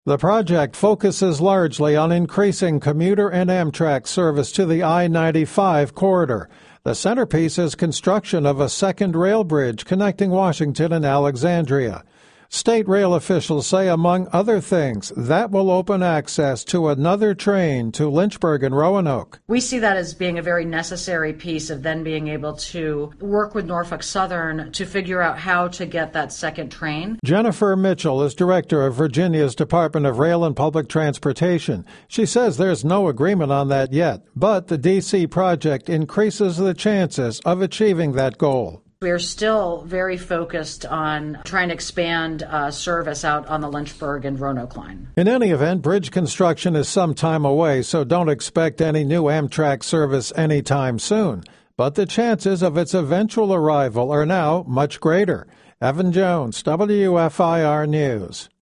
The project focuses largely on increasing commuter and Amtrak service to the I-95 corridor. The centerpiece is construction of a second rail bridge connecting Washington and Alexandria. State rail officials say, among other things, that will open access to another train to Lynchburg and Roanoke. We see that as being a very necessary piece of then being able to work with Norfolk Southern to figure out how to get that second train. Jennifer Mitchell is director of Virginia's Department of Rail and Public Transportation. She says there's no agreement on that yet, but the D.C. project increases the chances of achieving that goal. We are still very focused on trying to expand service out on the Lynchburg and Roanoke line. In any event, bridge construction is some time away, so don't expect any new Amtrak service anytime soon. But the chances of its eventual arrival are now much greater. Evan Jones, WFIR News.